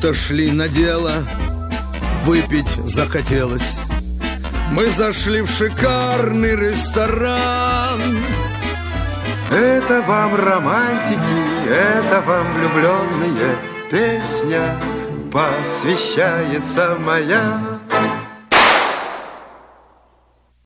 будто шли на дело, выпить захотелось. Мы зашли в шикарный ресторан. Это вам романтики, это вам влюбленные, песня посвящается моя.